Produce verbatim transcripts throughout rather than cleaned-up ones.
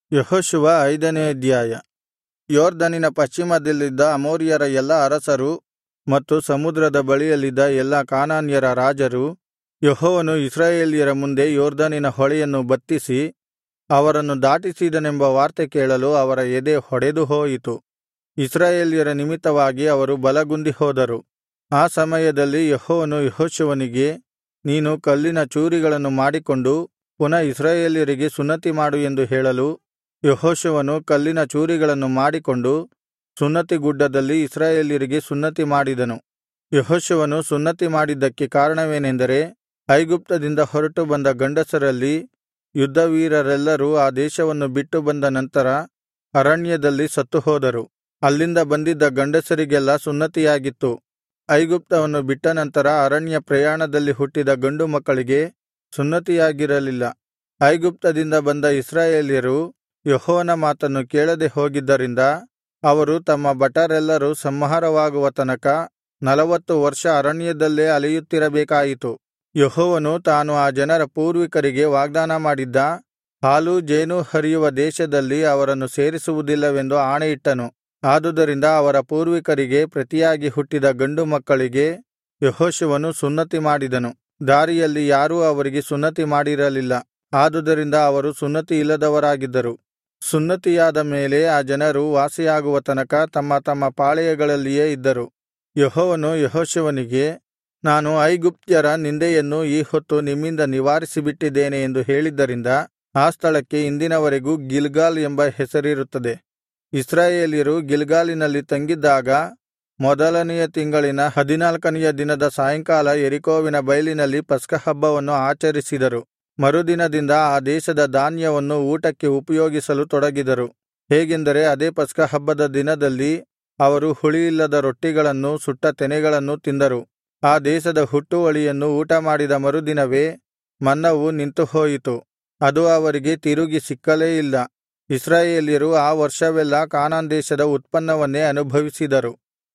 ಯೆಹೋಶುವ ಐದನೇ ಅಧ್ಯಾಯ. ಯೊರ್ದನಿನ ಪಶ್ಚಿಮದಲ್ಲಿದ್ದ ಅಮೋರಿಯರ ಎಲ್ಲಾ ಅರಸರು ಮತ್ತು ಸಮುದ್ರದ ಬಳಿಯಲ್ಲಿದ್ದ ಎಲ್ಲಾ ಕಾನಾನ್ಯರ ರಾಜರು, ಯೆಹೋವನು ಇಸ್ರಾಯೇಲ್ಯರ ಮುಂದೆ ಯೊರ್ದನಿನ ಹೊಳೆಯನ್ನು ಬತ್ತಿಸಿ ಅವರನ್ನು ದಾಟಿಸಿದನೆಂಬ ವಾರ್ತೆ ಕೇಳಲು ಅವರ ಎದೆ ಹೊಡೆದು ಹೋಯಿತು. ಇಸ್ರಾಯೇಲ್ಯರ ನಿಮಿತ್ತವಾಗಿ ಅವರು ಬಲಗುಂದಿ ಹೋದರು. ಆ ಸಮಯದಲ್ಲಿ ಯೆಹೋವನು ಯೆಹೋಶುವನಿಗೆ, ನೀನು ಕಲ್ಲಿನ ಚೂರಿಗಳನ್ನು ಮಾಡಿಕೊಂಡು ಪುನಃ ಇಸ್ರಾಯೇಲ್ಯರಿಗೆ ಸುನ್ನತಿಮಾಡು ಎಂದು ಹೇಳಲು, ಯೆಹೋಶುವನು ಕಲ್ಲಿನ ಚೂರಿಗಳನ್ನು ಮಾಡಿಕೊಂಡು ಸುನ್ನತಿ ಗುಡ್ಡದಲ್ಲಿ ಇಸ್ರಾಯೇಲ್ಯರಿಗೆ ಸುನ್ನತಿ ಮಾಡಿದನು. ಯೆಹೋಶುವನು ಸುನ್ನತಿ ಮಾಡಿದ್ದಕ್ಕೆ ಕಾರಣವೇನೆಂದರೆ, ಐಗುಪ್ತದಿಂದ ಹೊರಟು ಬಂದ ಗಂಡಸರಲ್ಲಿ ಯುದ್ಧವೀರರೆಲ್ಲರೂ ಆ ದೇಶವನ್ನು ಬಿಟ್ಟು ಬಂದ ನಂತರ ಅರಣ್ಯದಲ್ಲಿ ಸತ್ತುಹೋದರು. ಅಲ್ಲಿಂದ ಬಂದಿದ್ದ ಗಂಡಸರಿಗೆಲ್ಲಾ ಸುನ್ನತಿಯಾಗಿತ್ತು. ಐಗುಪ್ತವನ್ನು ಬಿಟ್ಟ ನಂತರ ಅರಣ್ಯ ಪ್ರಯಾಣದಲ್ಲಿ ಹುಟ್ಟಿದ ಗಂಡು ಮಕ್ಕಳಿಗೆ ಸುನ್ನತಿಯಾಗಿರಲಿಲ್ಲ. ಐಗುಪ್ತದಿಂದ ಬಂದ ಇಸ್ರಾಯೇಲ್ಯರು ಯೆಹೋವನ ಮಾತನ್ನು ಕೇಳದೆ ಹೋಗಿದ್ದರಿಂದ ಅವರು ತಮ್ಮ ಭಟರೆಲ್ಲರೂ ಸಂಹಾರವಾಗುವ ತನಕ ನಲವತ್ತು ವರ್ಷ ಅರಣ್ಯದಲ್ಲೇ ಅಲೆಯುತ್ತಿರಬೇಕಾಯಿತು. ಯೆಹೋವನು ತಾನು ಆ ಜನರ ಪೂರ್ವಿಕರಿಗೆ ವಾಗ್ದಾನ ಮಾಡಿದ್ದ ಹಾಲೂ ಜೇನೂ ಹರಿಯುವ ದೇಶದಲ್ಲಿ ಅವರನ್ನು ಸೇರಿಸುವುದಿಲ್ಲವೆಂದು ಆಣೆಯಿಟ್ಟನು. ಆದುದರಿಂದ ಅವರ ಪೂರ್ವಿಕರಿಗೆ ಪ್ರತಿಯಾಗಿ ಹುಟ್ಟಿದ ಗಂಡು ಮಕ್ಕಳಿಗೆ ಯೆಹೋಶುವನು ಸುನ್ನತಿ ಮಾಡಿದನು. ದಾರಿಯಲ್ಲಿ ಯಾರೂ ಅವರಿಗೆ ಸುನ್ನತಿ ಮಾಡಿರಲಿಲ್ಲ. ಆದುದರಿಂದ ಅವರು ಸುನ್ನತಿಯಿಲ್ಲದವರಾಗಿದ್ದರು. ಸುನ್ನತಿಯಾದ ಮೇಲೆ ಆ ಜನರು ವಾಸಿಯಾಗುವ ತನಕ ತಮ್ಮ ತಮ್ಮ ಪಾಳೆಯಗಳಲ್ಲಿಯೇ ಇದ್ದರು. ಯೆಹೋವನು ಯೆಹೋಶುವನಿಗೆ, ನಾನು ಐಗುಪ್ತ್ಯರ ನಿಂದೆಯನ್ನು ಈ ಹೊತ್ತು ನಿಮ್ಮಿಂದ ನಿವಾರಿಸಿಬಿಟ್ಟಿದ್ದೇನೆ ಎಂದು ಹೇಳಿದ್ದರಿಂದ ಆ ಸ್ಥಳಕ್ಕೆ ಇಂದಿನವರೆಗೂ ಗಿಲ್ಗಾಲ್ ಎಂಬ ಹೆಸರಿರುತ್ತದೆ. ಇಸ್ರಾಯೇಲ್ಯರು ಗಿಲ್ಗಾಲಿನಲ್ಲಿ ತಂಗಿದ್ದಾಗ ಮೊದಲನೆಯ ತಿಂಗಳಿನ ಹದಿನಾಲ್ಕನೆಯ ದಿನದ ಸಾಯಂಕಾಲ ಯೆರಿಕೋವಿನ ಬೈಲಿನಲ್ಲಿ ಪಸ್ಕಹಬ್ಬವನ್ನು ಆಚರಿಸಿದರು. ಮರುದಿನದಿಂದ ಆ ದೇಶದ ಧಾನ್ಯವನ್ನು ಊಟಕ್ಕೆ ಉಪಯೋಗಿಸಲು ತೊಡಗಿದರು. ಹೇಗೆಂದರೆ ಅದೇ ಪಸ್ಕಹಬ್ಬದ ದಿನದಲ್ಲಿ ಅವರು ಹುಳಿಯಿಲ್ಲದ ರೊಟ್ಟಿಗಳನ್ನೂ ಸುಟ್ಟ ತೆನೆಗಳನ್ನೂ ತಿಂದರು. ಆ ದೇಶದ ಹುಟ್ಟುವಳಿಯನ್ನು ಊಟಮಾಡಿದ ಮರುದಿನವೇ ಮನ್ನವು ನಿಂತುಹೋಯಿತು. ಅದು ಅವರಿಗೆ ತಿರುಗಿ ಸಿಕ್ಕಲೇ ಇಲ್ಲ. ಇಸ್ರಾಯೇಲ್ಯರು ಆ ವರ್ಷವೆಲ್ಲಾ ಕಾನಾನ್ ದೇಶದ ಉತ್ಪನ್ನವನ್ನೇ ಅನುಭವಿಸಿದರು.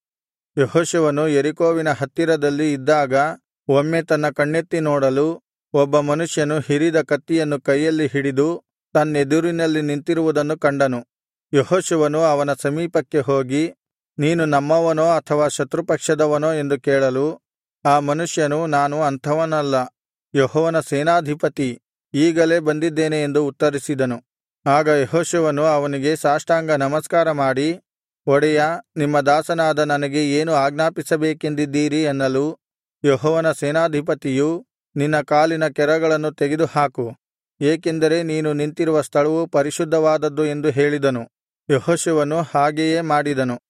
ಯೆಹೋಶುವನು ಯೆರಿಕೋವಿನ ಹತ್ತಿರದಲ್ಲಿ ಇದ್ದಾಗ ಒಮ್ಮೆ ತನ್ನ ಕಣ್ಣೆತ್ತಿ ನೋಡಲು ಒಬ್ಬ ಮನುಷ್ಯನು ಹಿರಿದ ಕತ್ತಿಯನ್ನು ಕೈಯಲ್ಲಿ ಹಿಡಿದು ತನ್ನೆದುರಿನಲ್ಲಿ ನಿಂತಿರುವುದನ್ನು ಕಂಡನು. ಯೆಹೋಶುವನು ಅವನ ಸಮೀಪಕ್ಕೆ ಹೋಗಿ, ನೀನು ನಮ್ಮವನೋ ಅಥವಾ ಶತ್ರುಪಕ್ಷದವನೋ ಎಂದು ಕೇಳಲು, ಆ ಮನುಷ್ಯನು, ನಾನು ಅಂಥವನಲ್ಲ, ಯೆಹೋವನ ಸೇನಾಧಿಪತಿ, ಈಗಲೇ ಬಂದಿದ್ದೇನೆ ಎಂದು ಉತ್ತರಿಸಿದನು. ಆಗ ಯೆಹೋಶುವನು ಅವನಿಗೆ ಸಾಷ್ಟಾಂಗ ನಮಸ್ಕಾರ ಮಾಡಿ, ಒಡೆಯಾ, ನಿಮ್ಮ ದಾಸನಾದ ನನಗೆ ಏನು ಆಜ್ಞಾಪಿಸಬೇಕೆಂದಿದ್ದೀರಿ ಅನ್ನಲು, ಯೆಹೋವನ ಸೇನಾಧಿಪತಿಯು, ನಿನ್ನ ಕಾಲಿನ ಕೆರಗಳನ್ನು ತೆಗೆದುಹಾಕು, ಏಕೆಂದರೆ ನೀನು ನಿಂತಿರುವ ಸ್ಥಳವು ಪರಿಶುದ್ಧವಾದದ್ದು ಎಂದು ಹೇಳಿದನು. ಯೆಹೋಶುವನು ಹಾಗೆಯೇ ಮಾಡಿದನು.